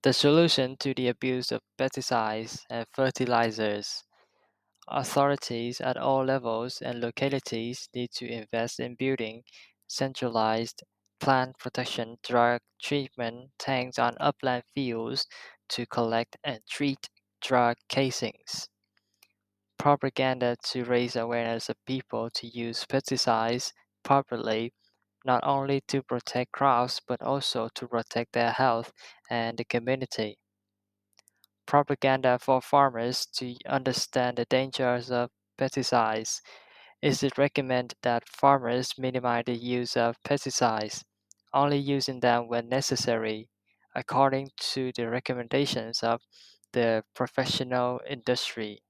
The solution to the abuse of pesticides and fertilizers. Authorities at all levels and localities need to invest in building centralized plant protection drug treatment tanks on upland fields to collect and treat drug casings. Propaganda to raise awareness of people to use pesticides properly, not only to protect crops but also to protect their health and the community. Propaganda for farmers to understand the dangers of pesticides. It is recommended that farmers minimize the use of pesticides, only using them when necessary, according to the recommendations of the professional industry.